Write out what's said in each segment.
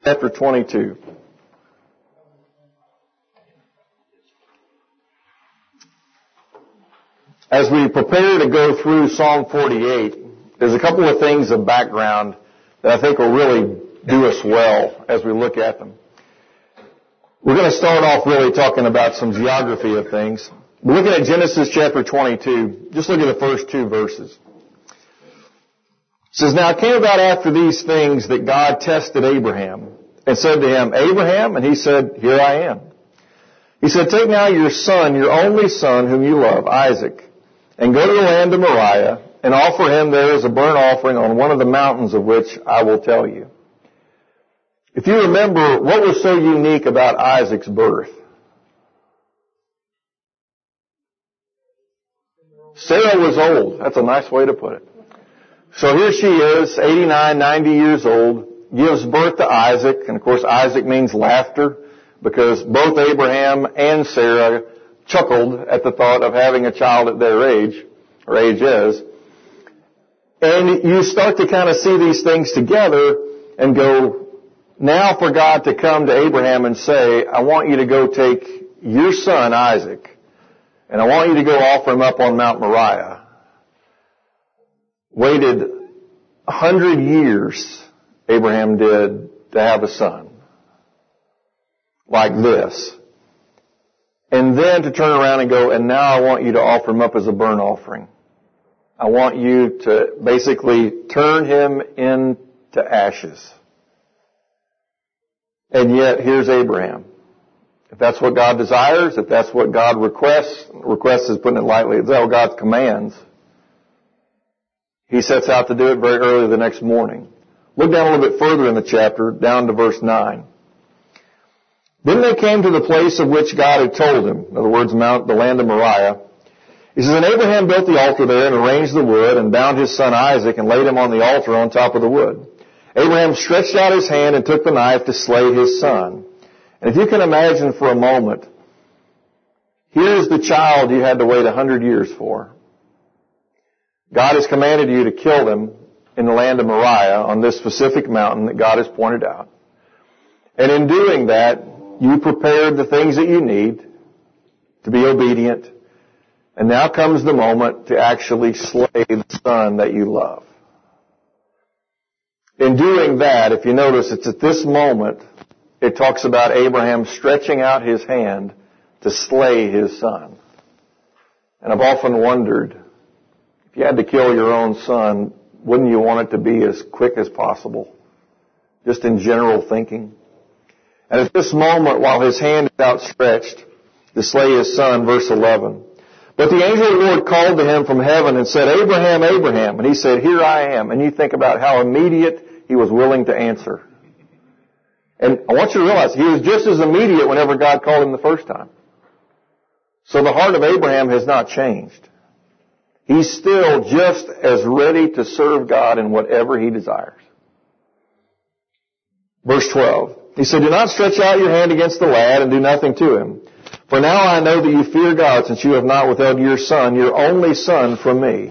chapter 22. As we prepare to go through Psalm 48, there's a couple of things of background that I think will really do us well as we look at them. We're going to start off really talking about some geography of things. We're looking at Genesis chapter 22. Just look at the first two verses. It says, "Now it came about after these things that God tested Abraham and said to him, 'Abraham,' and he said, 'Here I am.' He said, 'Take now your son, your only son whom you love, Isaac, and go to the land of Moriah and offer him there as a burnt offering on one of the mountains of which I will tell you.'" If you remember, what was so unique about Isaac's birth? Sarah was old. That's a nice way to put it. So here she is, 89, 90 years old, gives birth to Isaac. And of course, Isaac means laughter because both Abraham and Sarah chuckled at the thought of having a child at their age, or age is. And you start to kind of see these things together and go, now for God to come to Abraham and say, "I want you to go take your son, Isaac, and I want you to go offer him up on Mount Moriah." Waited 100 years, Abraham did, to have a son like this. And then to turn around and go, "And now I want you to offer him up as a burnt offering. I want you to basically turn him into ashes." And yet, here's Abraham. If that's what God desires, if that's what God requests is putting it lightly, if that's what God commands, he sets out to do it very early the next morning. Look down a little bit further in the chapter, down to verse 9. "Then they came to the place of which God had told him," in other words, the land of Moriah. He says, "And Abraham built the altar there and arranged the wood and bound his son Isaac and laid him on the altar on top of the wood. Abraham stretched out his hand and took the knife to slay his son." And if you can imagine for a moment, here's the child you had to wait 100 years for. God has commanded you to kill him in the land of Moriah on this specific mountain that God has pointed out. And in doing that, you prepared the things that you need to be obedient. And now comes the moment to actually slay the son that you love. In doing that, if you notice, it's at this moment it talks about Abraham stretching out his hand to slay his son. And I've often wondered, if you had to kill your own son, wouldn't you want it to be as quick as possible? Just in general thinking. And at this moment, while his hand is outstretched to slay his son, verse 11, "But the angel of the Lord called to him from heaven and said, 'Abraham, Abraham.' And he said, 'Here I am.'" And you think about how immediate he was willing to answer. And I want you to realize, he was just as immediate whenever God called him the first time. So the heart of Abraham has not changed. He's still just as ready to serve God in whatever he desires. Verse 12, he said, "Do not stretch out your hand against the lad and do nothing to him. For now I know that you fear God, since you have not withheld your son, your only son, from me."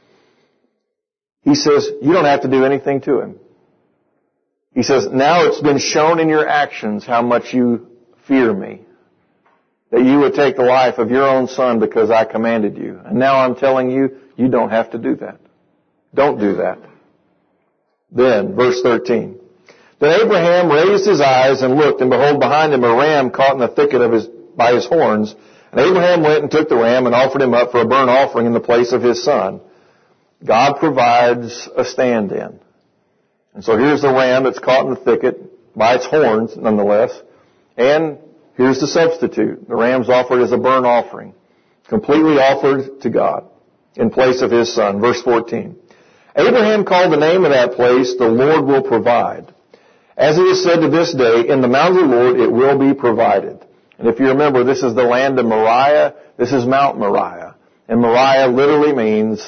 He says, you don't have to do anything to him. He says, now it's been shown in your actions how much you fear me. That you would take the life of your own son because I commanded you. And now I'm telling you, you don't have to do that. Don't do that. Then, verse 13. "Then Abraham raised his eyes and looked, and behold, behind him a ram caught in the thicket by his horns. And Abraham went and took the ram and offered him up for a burnt offering in the place of his son." God provides a stand-in. And so here's the ram that's caught in the thicket by its horns, nonetheless. And here's the substitute. The ram's offered as a burnt offering, completely offered to God in place of his son. Verse 14. "Abraham called the name of that place, 'The Lord will provide.' As it is said to this day, 'In the mount of the Lord it will be provided.'" And if you remember, this is the land of Moriah. This is Mount Moriah. And Moriah literally means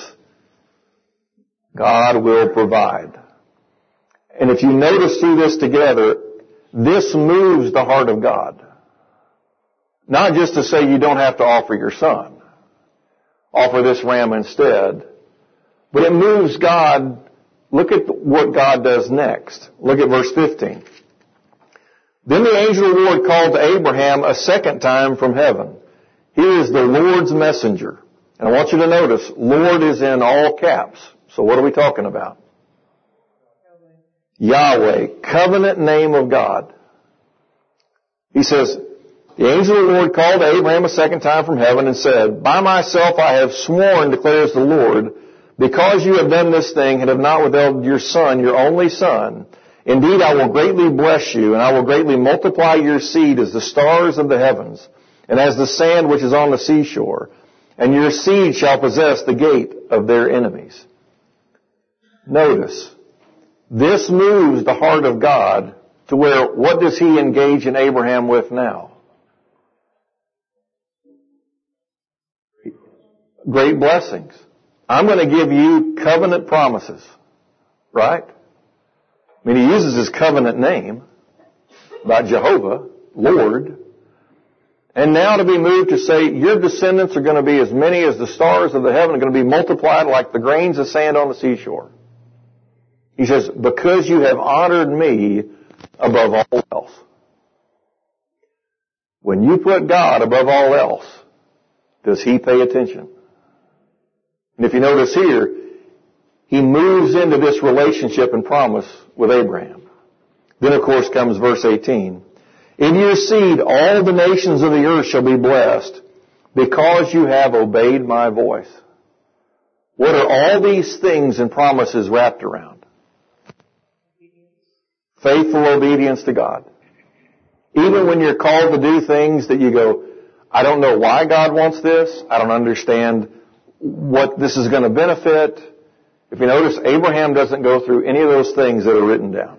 God will provide. And if you notice through this together, this moves the heart of God. Not just to say you don't have to offer your son. Offer this ram instead. But it moves God. Look at what God does next. Look at verse 15. Then the angel of the Lord called to Abraham a second time from heaven. Here is the Lord's messenger. And I want you to notice, Lord is in all caps. So what are we talking about? Yahweh, covenant name of God. He says, the angel of the Lord called to Abraham a second time from heaven and said, by myself I have sworn, declares the Lord, because you have done this thing and have not withheld your son, your only son, indeed I will greatly bless you, and I will greatly multiply your seed as the stars of the heavens, and as the sand which is on the seashore, and your seed shall possess the gate of their enemies. Notice, this moves the heart of God to where, what does He engage in Abraham with now? Great blessings. I'm going to give you covenant promises. Right? I mean, He uses His covenant name about Jehovah, Lord. And now to be moved to say, your descendants are going to be as many as the stars of the heaven, are going to be multiplied like the grains of sand on the seashore. He says, because you have honored me above all else. When you put God above all else, does He pay attention? And if you notice here, He moves into this relationship and promise with Abraham. Then, of course, comes verse 18. In your seed, all the nations of the earth shall be blessed, because you have obeyed my voice. What are all these things and promises wrapped around? Faithful obedience to God. Even when you're called to do things that you go, I don't know why God wants this. I don't understand what this is going to benefit. If you notice, Abraham doesn't go through any of those things that are written down.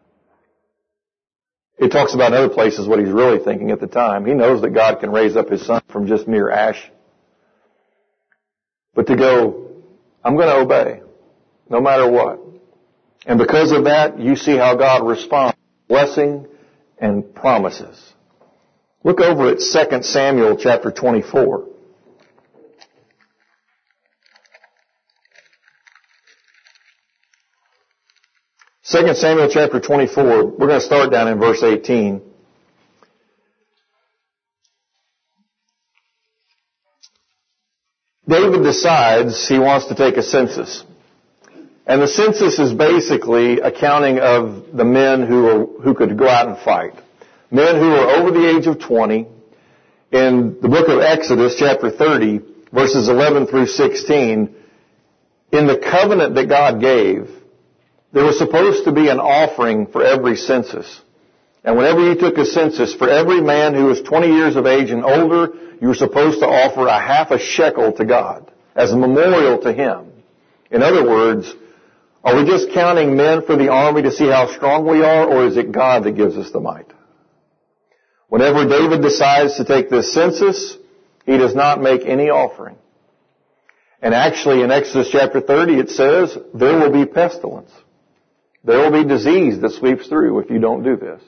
It talks about in other places what he's really thinking at the time. He knows that God can raise up his son from just mere ash. But to go, I'm going to obey, no matter what. And because of that, you see how God responds, blessing and promises. Look over at 2 Samuel chapter 24. Second Samuel chapter 24, we're going to start down in verse 18. David decides he wants to take a census. And the census is basically a counting of the men who could go out and fight. Men who are over the age of 20. In the book of Exodus, chapter 30, verses 11 through 16, in the covenant that God gave, there was supposed to be an offering for every census. And whenever you took a census, for every man who was 20 years of age and older, you were supposed to offer a half a shekel to God as a memorial to Him. In other words, are we just counting men for the army to see how strong we are, or is it God that gives us the might? Whenever David decides to take this census, he does not make any offering. And actually in Exodus chapter 30 it says, there will be pestilence. There will be disease that sweeps through if you don't do this.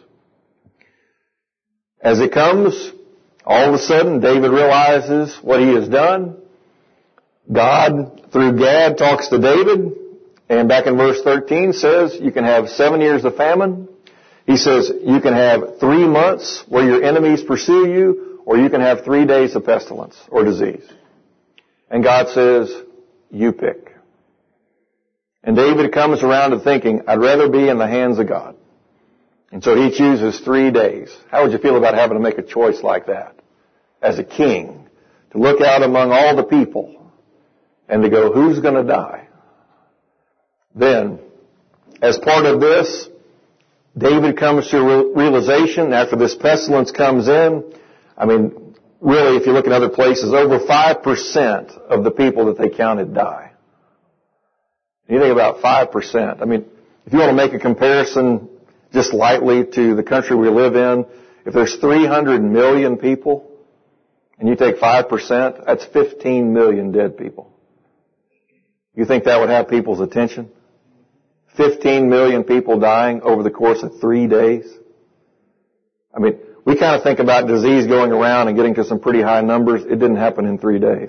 As it comes, all of a sudden David realizes what he has done. God, through Gad, talks to David, and back in verse 13 says, you can have 7 years of famine. He says, you can have 3 months where your enemies pursue you, or you can have 3 days of pestilence or disease. And God says, you pick. And David comes around to thinking, I'd rather be in the hands of God. And so he chooses 3 days. How would you feel about having to make a choice like that? As a king, to look out among all the people and to go, who's going to die? Then, as part of this, David comes to a realization after this pestilence comes in. I mean, really, if you look at other places, over 5% of the people that they counted die. You think about 5%. I mean, if you want to make a comparison just lightly to the country we live in, if there's 300 million people and you take 5%, that's 15 million dead people. You think that would have people's attention? 15 million people dying over the course of 3 days? I mean, we kind of think about disease going around and getting to some pretty high numbers. It didn't happen in 3 days.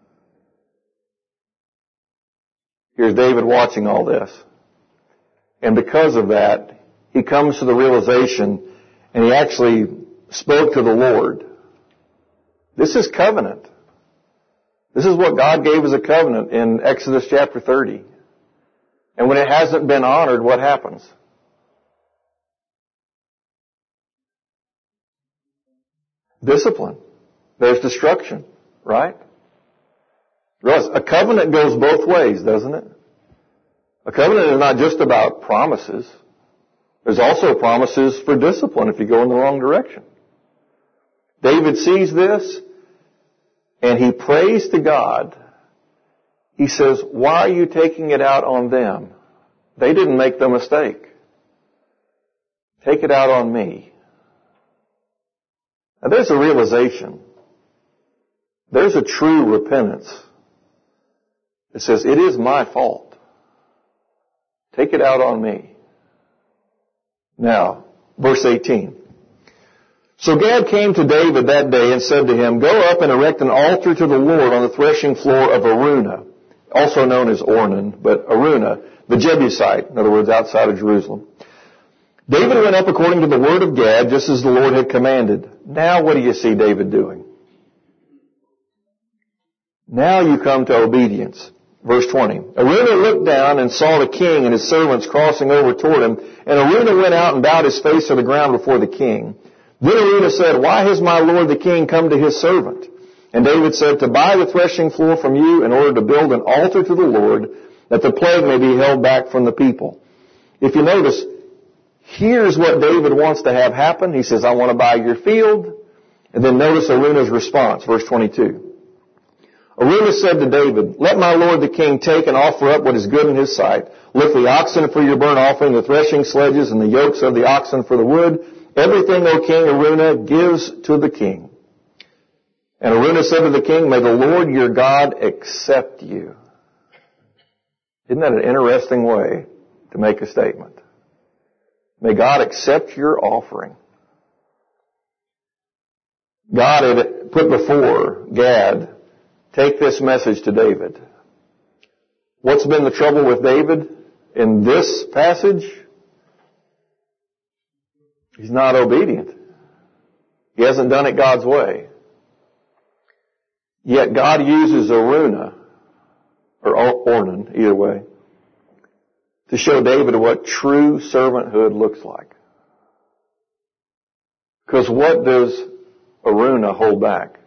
Here's David watching all this. And because of that, he comes to the realization, And he actually spoke to the Lord. This is covenant. This is what God gave as a covenant in Exodus chapter 30. And when it hasn't been honored, what happens? Discipline. There's destruction, right? A covenant goes both ways, doesn't it? A covenant is not just about promises. There's also promises for discipline if you go in the wrong direction. David sees this, and he prays to God. He says, why are you taking it out on them? They didn't make the mistake. Take it out on me. Now there's a realization. There's a true repentance. It says, it is my fault. Take it out on me. Now, verse 18. So Gad came to David that day and said to him, go up and erect an altar to the Lord on the threshing floor of Araunah, also known as Ornan, but Araunah, the Jebusite, in other words, outside of Jerusalem. David went up according to the word of Gad, just as the Lord had commanded. Now what do you see David doing? Now you come to obedience. Verse 20. Araunah looked down and saw the king and his servants crossing over toward him, and Araunah went out and bowed his face to the ground before the king. Then Araunah said, why has my lord the king come to his servant? And David said, to buy the threshing floor from you in order to build an altar to the Lord, that the plague may be held back from the people. If you notice, here's what David wants to have happen. He says, I want to buy your field. And then notice Araunah's response, verse 22. Araunah said to David, let my lord the king take and offer up what is good in his sight. Lift the oxen for your burnt offering, the threshing sledges, and the yokes of the oxen for the wood. Everything, O king, Araunah gives to the king. And Araunah said to the king, may the Lord your God accept you. Isn't that an interesting way to make a statement? May God accept your offering. God had put before Gad, take this message to David. What's been the trouble with David in this passage? He's not obedient. He hasn't done it God's way. Yet God uses Araunah, or Ornan, either way, to show David what true servanthood looks like. Because what does Araunah hold back?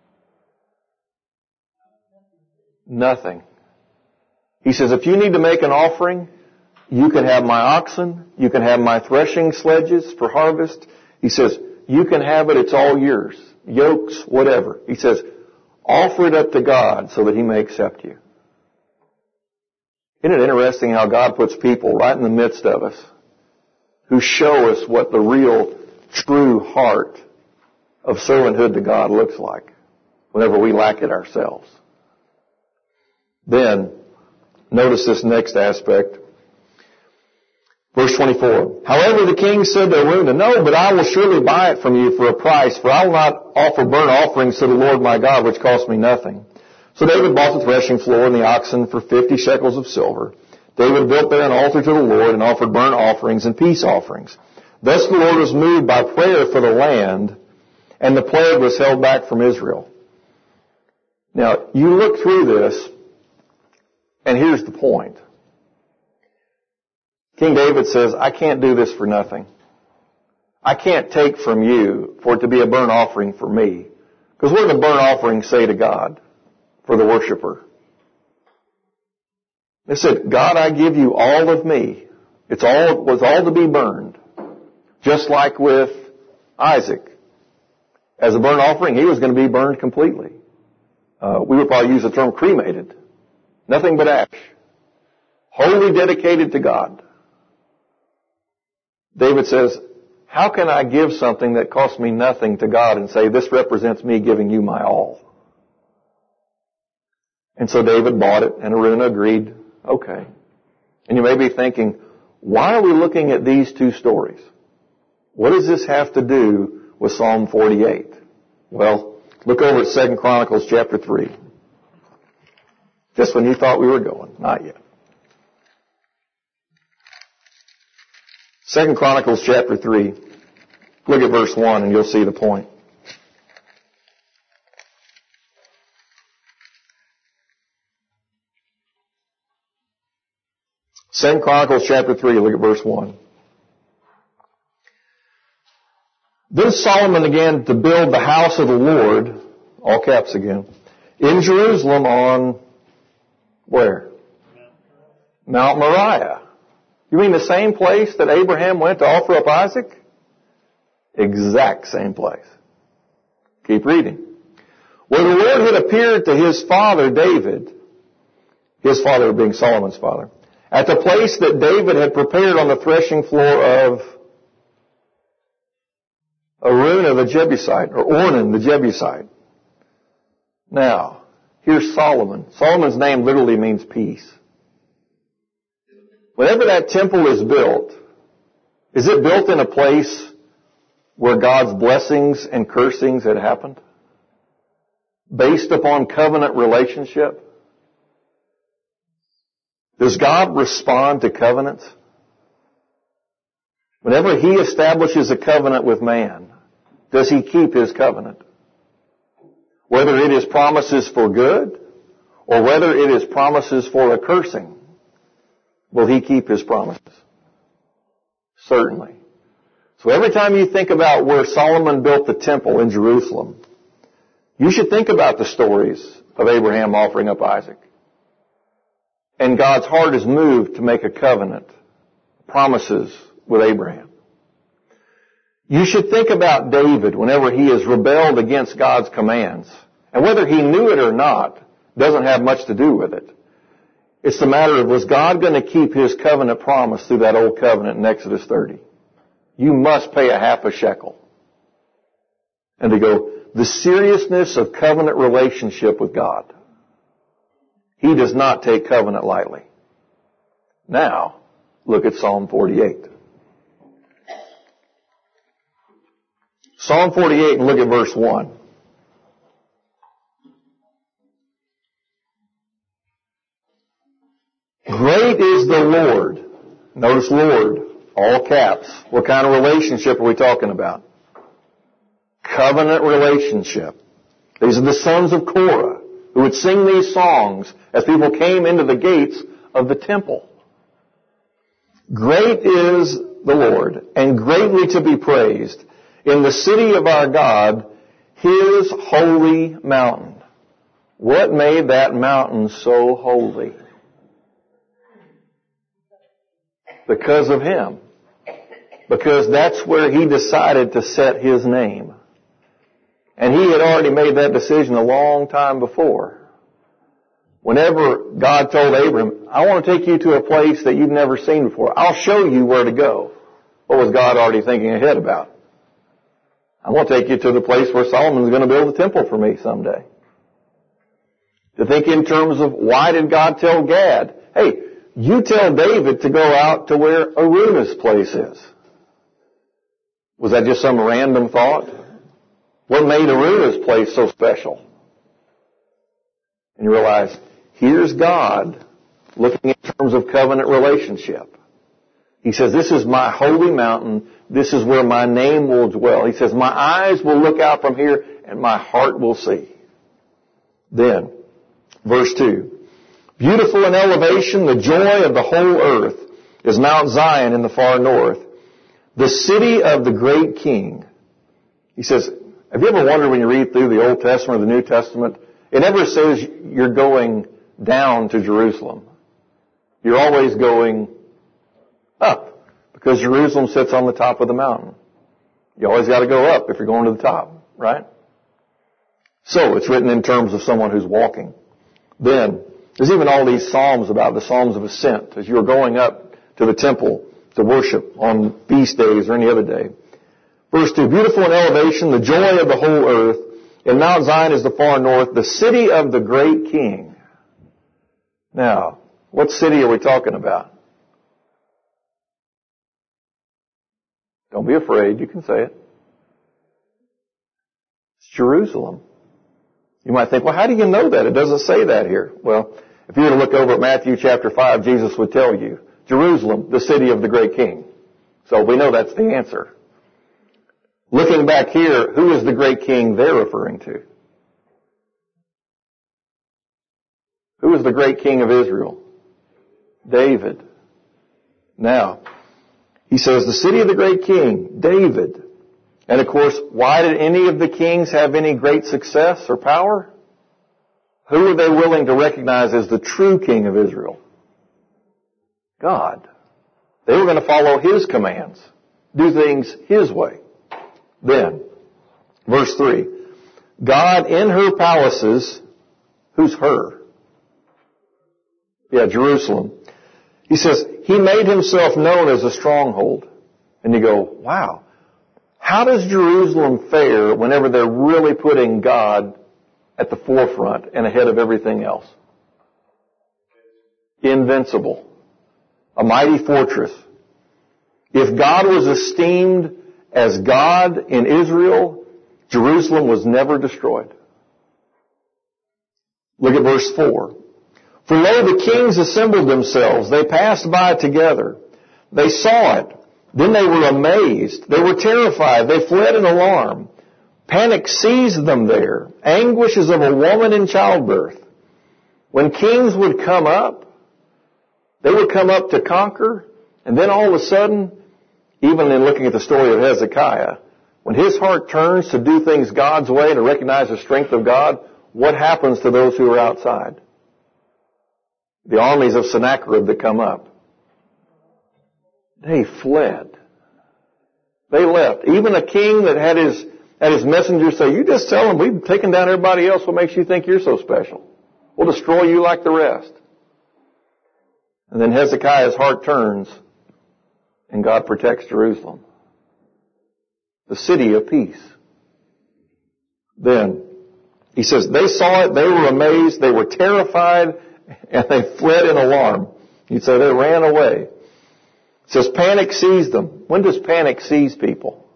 Nothing. He says, if you need to make an offering, you can have my oxen, you can have my threshing sledges for harvest. He says, you can have it, it's all yours. Yokes, whatever. He says, offer it up to God so that He may accept you. Isn't it interesting how God puts people right in the midst of us who show us what the real, true heart of servanthood to God looks like whenever we lack it ourselves? Then, notice this next aspect. Verse 24. However, the king said to Araunah, no, but I will surely buy it from you for a price, for I will not offer burnt offerings to the Lord my God, which cost me nothing. So David bought the threshing floor and the oxen for 50 shekels of silver. David built there an altar to the Lord and offered burnt offerings and peace offerings. Thus the Lord was moved by prayer for the land, and the plague was held back from Israel. Now, you look through this, and here's the point. King David says, I can't do this for nothing. I can't take from you for it to be a burnt offering for me. Because what did the burnt offering say to God for the worshiper? It said, God, I give you all of me. It was all to be burned. Just like with Isaac. As a burnt offering, he was going to be burned completely. We would probably use the term cremated. Nothing but ash. Wholly dedicated to God. David says, how can I give something that costs me nothing to God and say, this represents me giving you my all? And so David bought it, and Araunah agreed, okay. And you may be thinking, why are we looking at these two stories? What does this have to do with Psalm 48? Well, look over at 2 Chronicles chapter 3. Just when you thought we were going. Not yet. 2 Chronicles chapter 3. Look at verse 1 and you'll see the point. 2 Chronicles chapter 3, look at verse 1. Then Solomon began to build the house of the Lord, all caps again, in Jerusalem on where? Mount Moriah. You mean the same place that Abraham went to offer up Isaac? Exact same place. Keep reading. Where the Lord had appeared to his father David, his father being Solomon's father, at the place that David had prepared on the threshing floor of Araunah the Jebusite, or Ornan the Jebusite. Now, here's Solomon. Solomon's name literally means peace. Whenever that temple is built, is it built in a place where God's blessings and cursings had happened? Based upon covenant relationship? Does God respond to covenants? Whenever He establishes a covenant with man, does He keep His covenant? Whether it is promises for good, or whether it is promises for a cursing, will He keep His promises? Certainly. So every time you think about where Solomon built the temple in Jerusalem, you should think about the stories of Abraham offering up Isaac. And God's heart is moved to make a covenant, promises with Abraham. You should think about David whenever he has rebelled against God's commands. And whether he knew it or not doesn't have much to do with it. It's the matter of, was God going to keep His covenant promise through that old covenant in Exodus 30? You must pay a half a shekel. And to go, the seriousness of covenant relationship with God. He does not take covenant lightly. Now, look at Psalm 48. Psalm 48, and look at verse 1. Great is the Lord. Notice Lord, all caps. What kind of relationship are we talking about? Covenant relationship. These are the sons of Korah who would sing these songs as people came into the gates of the temple. Great is the Lord, and greatly to be praised in the city of our God, His holy mountain. What made that mountain so holy? Because of Him. Because that's where He decided to set His name. And He had already made that decision a long time before. Whenever God told Abraham, I want to take you to a place that you've never seen before. I'll show you where to go. What was God already thinking ahead about? I want to take you to the place where Solomon's going to build a temple for me someday. To think in terms of, why did God tell Gad, hey, you tell David to go out to where Araunah's place is? Was that just some random thought? What made Araunah's place so special? And you realize, here's God looking in terms of covenant relationship. He says, this is my holy mountain. This is where my name will dwell. He says, my eyes will look out from here and my heart will see. Then, verse 2. Beautiful in elevation, the joy of the whole earth is Mount Zion in the far north, the city of the great King. He says, have you ever wondered when you read through the Old Testament or the New Testament, it never says you're going down to Jerusalem. You're always going up, because Jerusalem sits on the top of the mountain. You always got to go up if you're going to the top, right? So it's written in terms of someone who's walking. Then, there's even all these psalms about the psalms of ascent as you're going up to the temple to worship on feast days or any other day. Verse 2, beautiful in elevation, the joy of the whole earth. In Mount Zion is the far north, the city of the great King. Now, what city are we talking about? Don't be afraid, you can say it. It's Jerusalem. You might think, well, how do you know that? It doesn't say that here. Well, if you were to look over at Matthew chapter 5, Jesus would tell you, Jerusalem, the city of the great King. So we know that's the answer. looking back here, who is the great king they're referring to? Who is the great king of Israel? David. Now, he says the city of the great king, David. And of course, why did any of the kings have any great success or power? Who were they willing to recognize as the true king of Israel? God. They were going to follow His commands, do things His way. Then, verse 3, God in her palaces, who's her? Yeah, Jerusalem. He says, He made Himself known as a stronghold. And you go, wow. How does Jerusalem fare whenever they're really putting God at the forefront and ahead of everything else? Invincible. A mighty fortress. If God was esteemed as God in Israel, Jerusalem was never destroyed. Look at verse 4. For lo, the kings assembled themselves. They passed by together. They saw it. Then they were amazed. They were terrified. They fled in alarm. Panic seized them there. Anguish as of a woman in childbirth. When kings would come up, they would come up to conquer. And then all of a sudden, even in looking at the story of Hezekiah, when his heart turns to do things God's way, to recognize the strength of God, what happens to those who are outside? The armies of Sennacherib that come up. They fled. They left. Even a king that had his messengers say, you just tell them we've taken down everybody else. What makes you think you're so special? We'll destroy you like the rest. And then Hezekiah's heart turns and God protects Jerusalem. The city of peace. Then, he says, they saw it, they were amazed, they were terrified, and they fled in alarm. You'd say they ran away. It says panic seized them. When does panic seize people?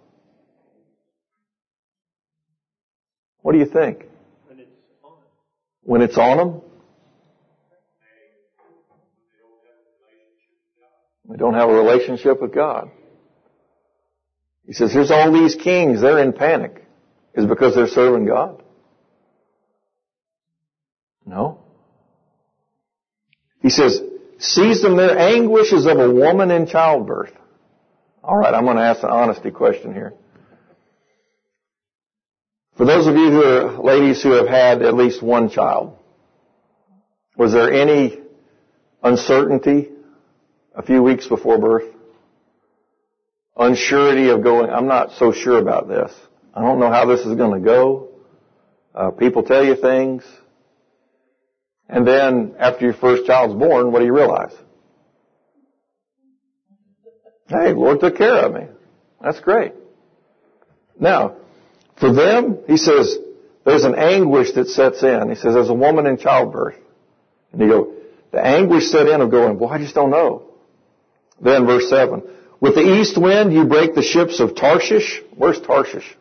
What do you think? When it's on them. When it's on them? They don't have a relationship with God. He says, here's all these kings, they're in panic. Is it because they're serving God? No. He says, seize them their anguish as of a woman in childbirth. All right, I'm going to ask an honesty question here. For those of you who are ladies who have had at least one child, was there any uncertainty a few weeks before birth? Unsurety of going, I'm not so sure about this. I don't know how this is going to go. People tell you things. And then after your first child's born, what do you realize? Hey, the Lord took care of me. That's great. Now, for them, he says, there's an anguish that sets in. He says, there's a woman in childbirth. And you go, the anguish set in of going, well, I just don't know. Then verse 7. With the east wind, you break the ships of Tarshish. Where's Tarshish?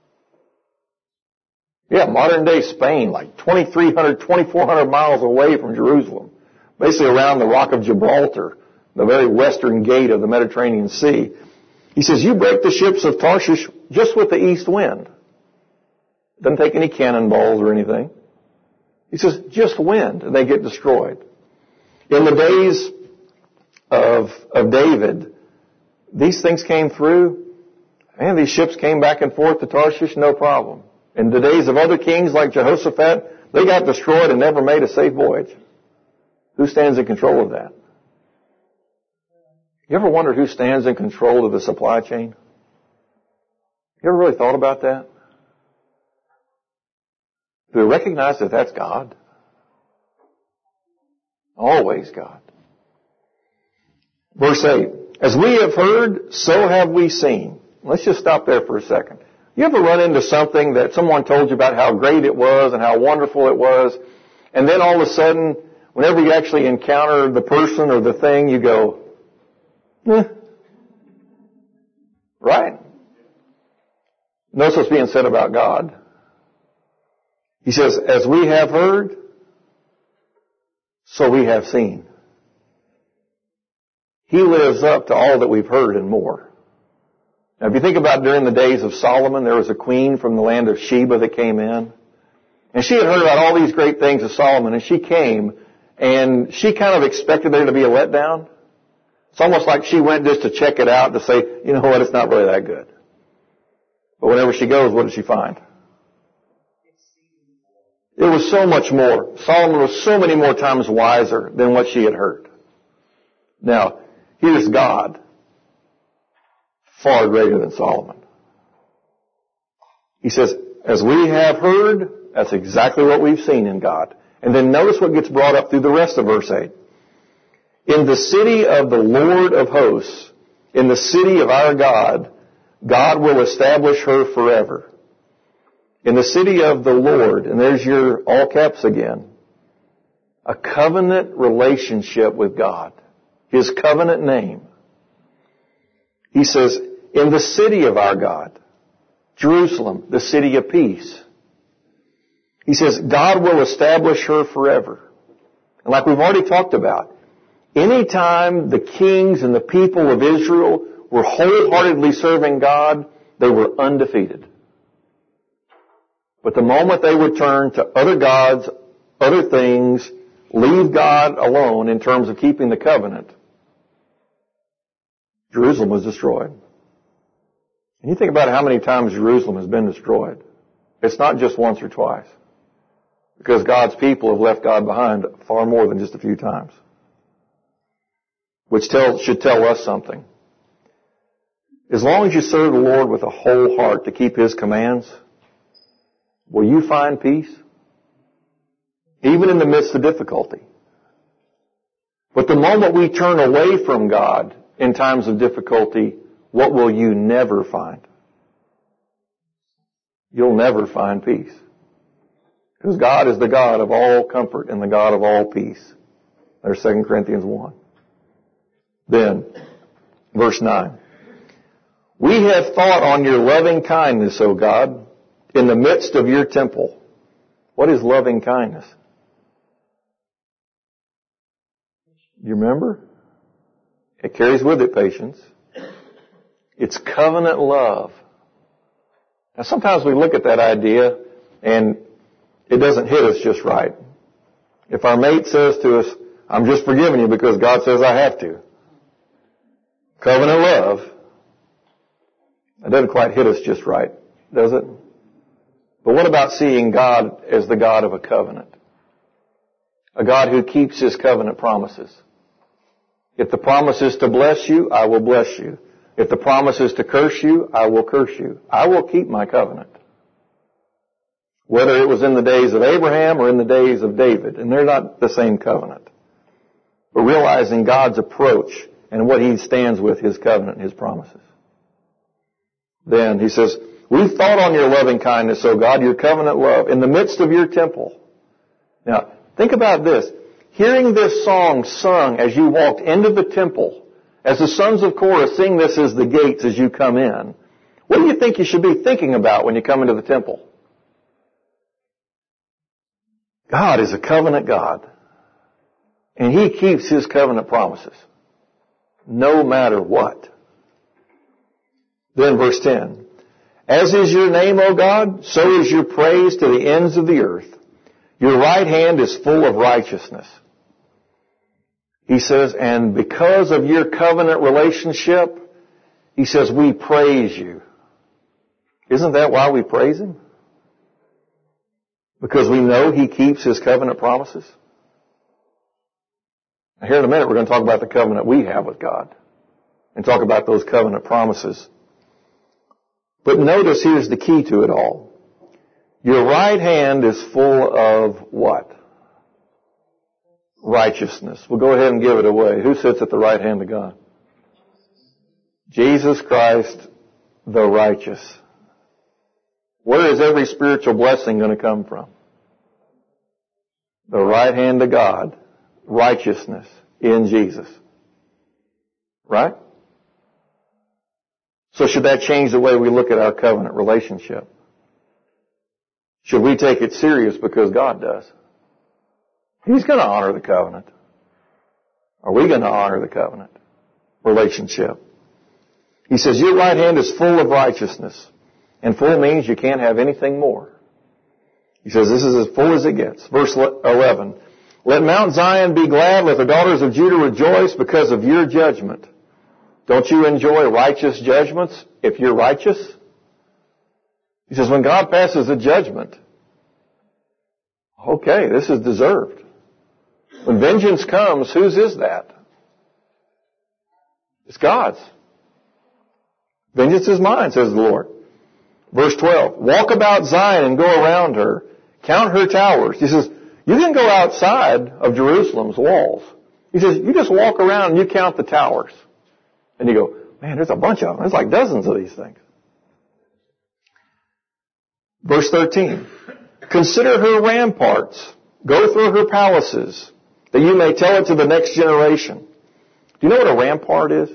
Yeah, modern day Spain, like 2,300, 2,400 miles away from Jerusalem. Basically around the Rock of Gibraltar, the very western gate of the Mediterranean Sea. He says, you break the ships of Tarshish just with the east wind. Doesn't take any cannonballs or anything. He says, just wind, and they get destroyed. In the days of David, these things came through, and these ships came back and forth to Tarshish, no problem. In the days of other kings like Jehoshaphat, they got destroyed and never made a safe voyage. Who stands in control of that? You ever wondered who stands in control of the supply chain? You ever really thought about that? Do we recognize that that's God? Always God. Verse 8. As we have heard, so have we seen. Let's just stop there for a second. You ever run into something that someone told you about how great it was and how wonderful it was, and then all of a sudden, whenever you actually encounter the person or the thing, you go, Right? Notice what's being said about God. He says, as we have heard, so we have seen. He lives up to all that we've heard and more. Now, if you think about during the days of Solomon, there was a queen from the land of Sheba that came in. And she had heard about all these great things of Solomon, and she came, and she kind of expected there to be a letdown. It's almost like she went just to check it out to say, you know what, it's not really that good. But whenever she goes, what does she find? It was so much more. Solomon was so many more times wiser than what she had heard. Now, here's God, far greater than Solomon. He says, as we have heard, that's exactly what we've seen in God. And then notice what gets brought up through the rest of verse 8. In the city of the Lord of hosts, in the city of our God, God will establish her forever. In the city of the Lord, and there's your all caps again, a covenant relationship with God. His covenant name. He says, in the city of our God, Jerusalem, the city of peace. He says, God will establish her forever. And like we've already talked about, anytime the kings and the people of Israel were wholeheartedly serving God, they were undefeated. But the moment they would turn to other gods, other things, leave God alone in terms of keeping the covenant, Jerusalem was destroyed. And you think about how many times Jerusalem has been destroyed. It's not just once or twice. Because God's people have left God behind far more than just a few times. Which should tell us something. As long as you serve the Lord with a whole heart to keep His commands, will you find peace? Even in the midst of difficulty. But the moment we turn away from God in times of difficulty, what will you never find? You'll never find peace. Because God is the God of all comfort and the God of all peace. There's 2 Corinthians 1. Then, verse 9. We have thought on your loving kindness, O God, in the midst of your temple. What is loving kindness? You remember? It carries with it patience. It's covenant love. Now sometimes we look at that idea and it doesn't hit us just right. If our mate says to us, I'm just forgiving you because God says I have to. Covenant love. It doesn't quite hit us just right, does it? But what about seeing God as the God of a covenant? A God who keeps His covenant promises. If the promise is to bless you, I will bless you. If the promise is to curse you, I will curse you. I will keep my covenant. Whether it was in the days of Abraham or in the days of David. And they're not the same covenant. But realizing God's approach and what He stands with, His covenant and His promises. Then He says, we've thought on your loving kindness, O God, your covenant love, in the midst of your temple. Now, think about this. Hearing this song sung as you walked into the temple, as the sons of Korah sing this as the gates as you come in, what do you think you should be thinking about when you come into the temple? God is a covenant God. And He keeps His covenant promises. No matter what. Then verse 10. As is your name, O God, so is your praise to the ends of the earth. Your right hand is full of righteousness. He says, and because of your covenant relationship, He says, we praise you. Isn't that why we praise Him? Because we know He keeps His covenant promises. Now here in a minute we're going to talk about the covenant we have with God. And talk about those covenant promises. But notice here's the key to it all. Your right hand is full of what? Righteousness. We'll go ahead and give it away. Who sits at the right hand of God? Jesus Christ, the righteous. Where is every spiritual blessing going to come from? The right hand of God. Righteousness in Jesus. Right? So should that change the way we look at our covenant relationship? Should we take it serious because God does? He's going to honor the covenant. Are we going to honor the covenant relationship? He says, your right hand is full of righteousness. And full means you can't have anything more. He says, this is as full as it gets. Verse 11. Let Mount Zion be glad. Let the daughters of Judah rejoice because of your judgment. Don't you enjoy righteous judgments if you're righteous? He says, when God passes a judgment, okay, this is deserved. When vengeance comes, whose is that? It's God's. Vengeance is mine, says the Lord. Verse 12, walk about Zion and go around her. Count her towers. He says, you can go outside of Jerusalem's walls. He says, you just walk around and you count the towers. And you go, man, there's a bunch of them. There's like dozens of these things. Verse 13, consider her ramparts. Go through her palaces, that you may tell it to the next generation. Do you know what a rampart is?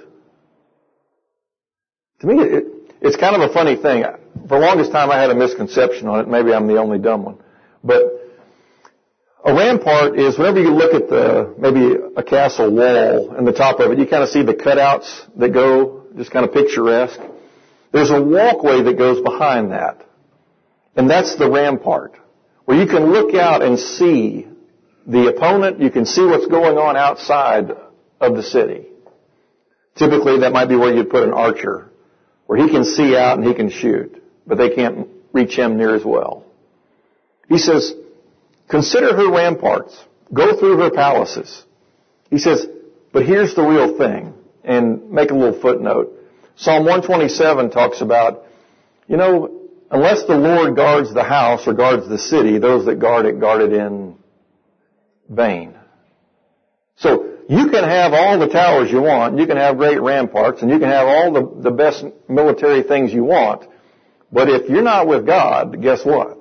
To me, it's kind of a funny thing. For the longest time, I had a misconception on it. Maybe I'm the only dumb one. But a rampart is whenever you look at maybe a castle wall and the top of it, you kind of see the cutouts that go, just kind of picturesque. There's a walkway that goes behind that. And that's the rampart, where you can look out and see the opponent. You can see what's going on outside of the city. Typically, that might be where you'd put an archer, where he can see out and he can shoot, but they can't reach him near as well. He says, consider her ramparts. Go through her palaces. He says, but here's the real thing, and make a little footnote. Psalm 127 talks about, unless the Lord guards the house or guards the city, those that guard it in vain. So, you can have all the towers you want, you can have great ramparts, and you can have all the best military things you want, but if you're not with God, guess what?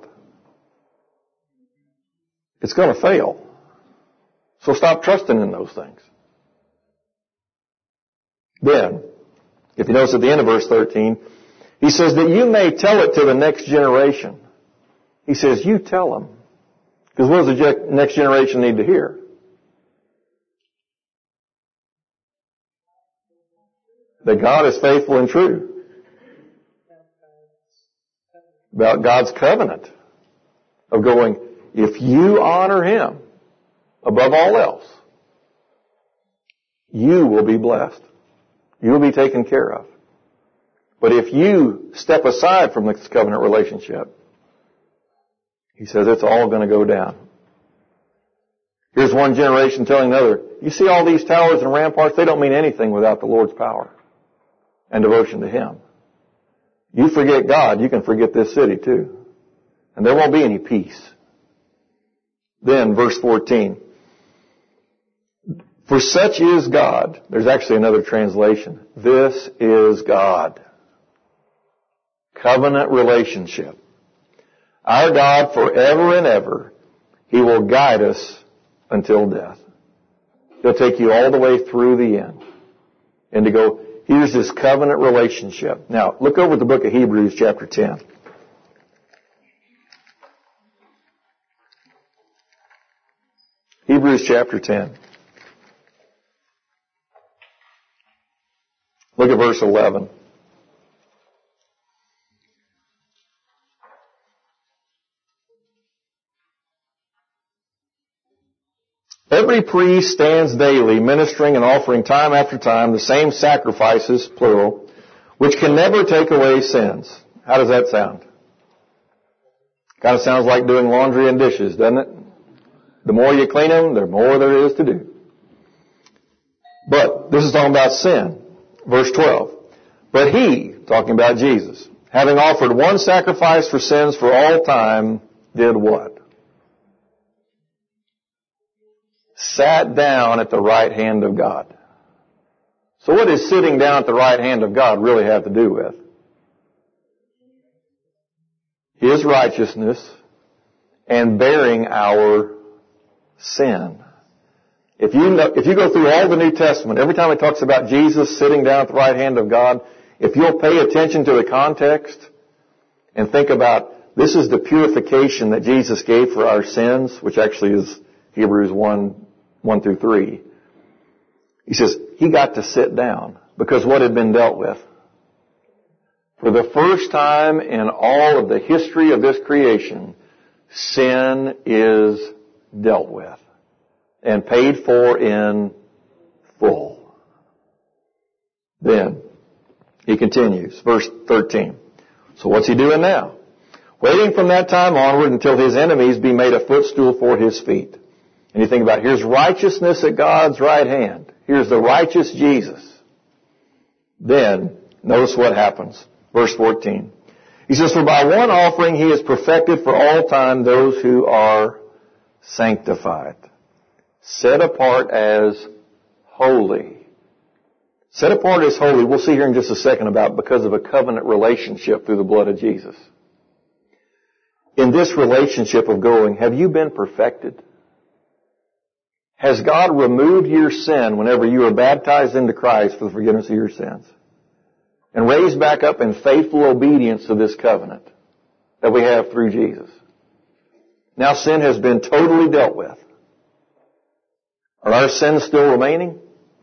It's going to fail. So stop trusting in those things. Then, if you notice at the end of verse 13, he says that you may tell it to the next generation. He says, you tell them. Because what does the next generation need to hear? That God is faithful and true. About God's covenant of going, if you honor Him above all else, you will be blessed. You will be taken care of. But if you step aside from this covenant relationship, He says it's all going to go down. Here's one generation telling another, you see all these towers and ramparts, they don't mean anything without the Lord's power and devotion to Him. You forget God, you can forget this city too. And there won't be any peace. Then, verse 14. For such is God. There's actually another translation. This is God. Covenant relationship. Our God forever and ever, He will guide us until death. He'll take you all the way through the end. And to go, here's this covenant relationship. Now, look over at the book of Hebrews chapter 10. Hebrews chapter 10. Look at verse 11. Every priest stands daily ministering and offering time after time the same sacrifices, plural, which can never take away sins. How does that sound? Kind of sounds like doing laundry and dishes, doesn't it? The more you clean them, the more there is to do. But this is talking about sin. Verse 12. But He, talking about Jesus, having offered one sacrifice for sins for all time, did what? Sat down at the right hand of God. So what does sitting down at the right hand of God really have to do with? His righteousness and bearing our sin. If you go through all the New Testament, every time it talks about Jesus sitting down at the right hand of God, if you'll pay attention to the context and think about this is the purification that Jesus gave for our sins, which actually is Hebrews 1 through 3. He says He got to sit down because what had been dealt with? For the first time in all of the history of this creation, sin is dealt with and paid for in full. Then, he continues, verse 13. So what's he doing now? Waiting from that time onward until his enemies be made a footstool for his feet. And you think about it, here's righteousness at God's right hand. Here's the righteous Jesus. Then, notice what happens. Verse 14. He says, for by one offering he has perfected for all time those who are sanctified. Set apart as holy. Set apart as holy. We'll see here in just a second about because of a covenant relationship through the blood of Jesus. In this relationship of going, have you been perfected? Has God removed your sin whenever you are baptized into Christ for the forgiveness of your sins? And raised back up in faithful obedience to this covenant that we have through Jesus. Now sin has been totally dealt with. Are our sins still remaining?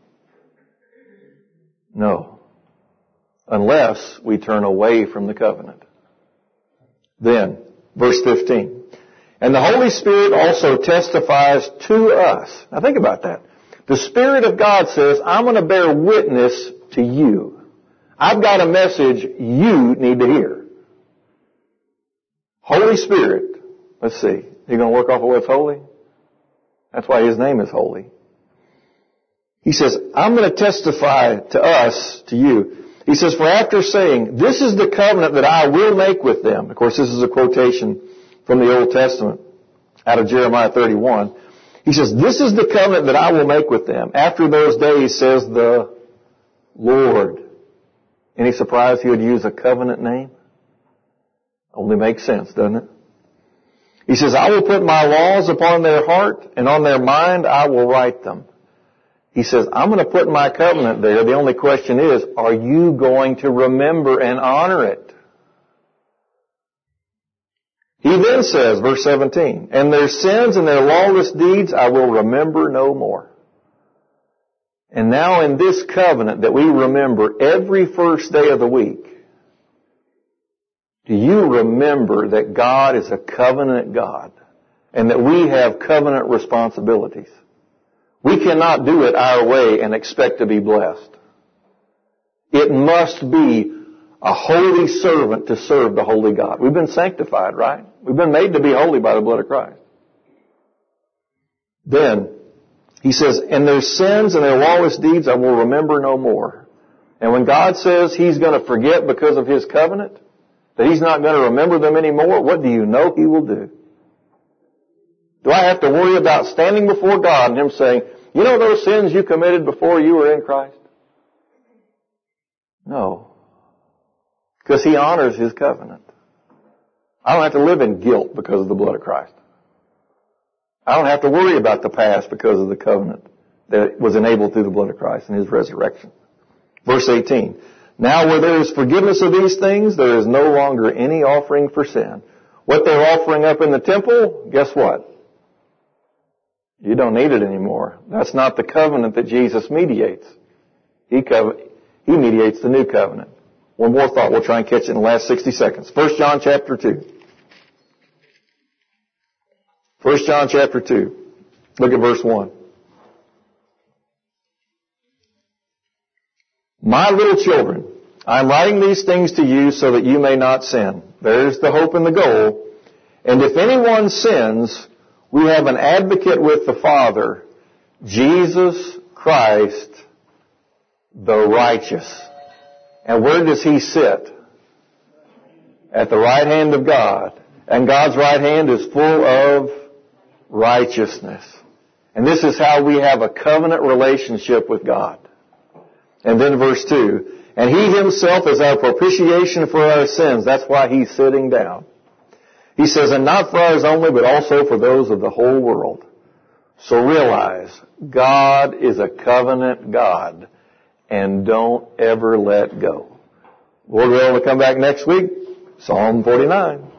No. Unless we turn away from the covenant. Then, verse 15. And the Holy Spirit also testifies to us. Now think about that. The Spirit of God says, I'm going to bear witness to you. I've got a message you need to hear. Holy Spirit, let's see. You going to work off of what's holy? That's why His name is holy. He says, I'm going to testify to us, to you. He says, for after saying, this is the covenant that I will make with them. Of course, this is a quotation from the Old Testament out of Jeremiah 31. He says, this is the covenant that I will make with them. After those days, says the Lord. Any surprise he would use a covenant name? Only makes sense, doesn't it? He says, I will put my laws upon their heart, and on their mind I will write them. He says, I'm going to put my covenant there. The only question is, are you going to remember and honor it? He then says, verse 17, and their sins and their lawless deeds I will remember no more. And now in this covenant that we remember every first day of the week, do you remember that God is a covenant God and that we have covenant responsibilities? We cannot do it our way and expect to be blessed. It must be a holy servant to serve the holy God. We've been sanctified, right? We've been made to be holy by the blood of Christ. Then, he says, and their sins and their lawless deeds I will remember no more. And when God says He's going to forget because of His covenant, that He's not going to remember them anymore, what do you know He will do? Do I have to worry about standing before God and Him saying, you know those sins you committed before you were in Christ? No. Because He honors His covenant. I don't have to live in guilt because of the blood of Christ. I don't have to worry about the past because of the covenant that was enabled through the blood of Christ and His resurrection. Verse 18. Now where there is forgiveness of these things, there is no longer any offering for sin. What they're offering up in the temple, guess what? You don't need it anymore. That's not the covenant that Jesus mediates. He mediates the new covenant. One more thought. We'll try and catch it in the last 60 seconds. 1 John chapter 2. 1 John chapter 2. Look at verse 1. My little children, I am writing these things to you so that you may not sin. There's the hope and the goal. And if anyone sins, we have an advocate with the Father, Jesus Christ, the righteous. And where does He sit? At the right hand of God. And God's right hand is full of righteousness. And this is how we have a covenant relationship with God. And then verse 2, and He Himself is our propitiation for our sins. That's why He's sitting down. He says, and not for ours only, but also for those of the whole world. So realize, God is a covenant God. And don't ever let go. Lord willing, we'll come back next week. Psalm 49.